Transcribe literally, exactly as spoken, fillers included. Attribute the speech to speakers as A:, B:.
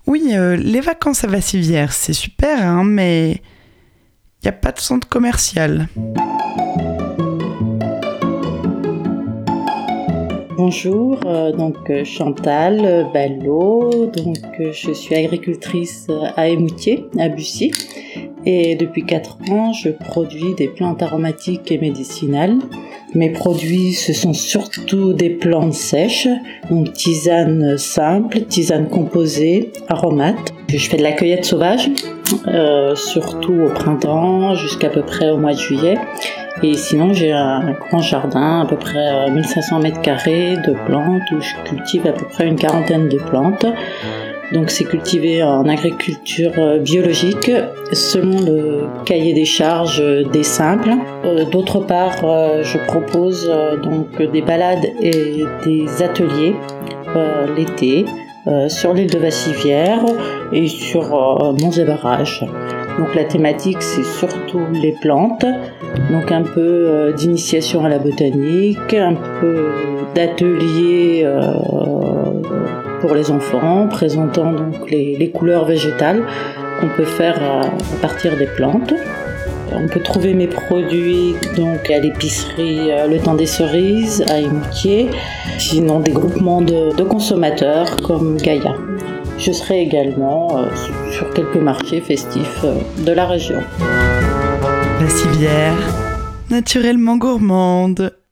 A: Oui, euh, les vacances à Vassivière, c'est super, hein, mais il n'y a pas de centre commercial.
B: Bonjour, euh, donc euh, Chantal euh, Ballot, donc euh, je suis agricultrice à Émoutier, à Bussy, et depuis quatre ans je produis des plantes aromatiques et médicinales. Mes produits, ce sont surtout des plantes sèches, donc tisanes simples, tisanes composées, aromates. Je fais de la cueillette sauvage, euh, surtout au printemps jusqu'à peu près au mois de juillet. Et sinon, j'ai un grand jardin, à peu près mille cinq cents mètres carrés de plantes, où je cultive à peu près une quarantaine de plantes. Donc c'est cultivé en agriculture biologique, selon le cahier des charges des simples. D'autre part, je propose donc des balades et des ateliers l'été sur l'île de Vassivière et sur Monts et Barrages. Donc la thématique, c'est surtout les plantes, donc un peu euh, d'initiation à la botanique, un peu d'atelier euh, pour les enfants, présentant donc les, les couleurs végétales qu'on peut faire à, à partir des plantes. On peut trouver mes produits donc à l'épicerie euh, Le Temps des Cerises, à Émoutier, sinon des groupements de, de consommateurs comme Gaïa. Je serai également euh, sur quelques marchés festifs euh, de la région.
A: Vassivière, naturellement gourmande.